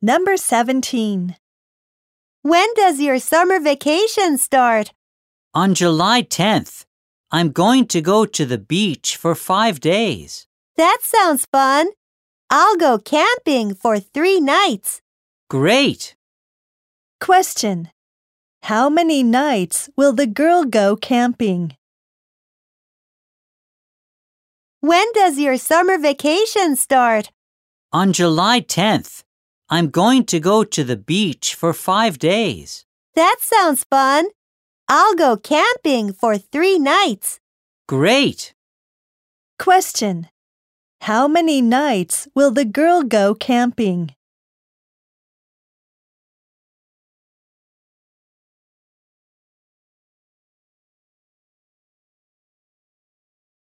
Number 17. When does your summer vacation start? On July 10th, I'm going to go to the beach for 5 days. That sounds fun. I'll go camping for 3 nights. Great! Question. How many nights will the girl go camping? When does your summer vacation start? On July 10th, I'm going to go to the beach for 5 days. That sounds fun. I'll go camping for 3 nights. Great! Question. How many nights will the girl go camping?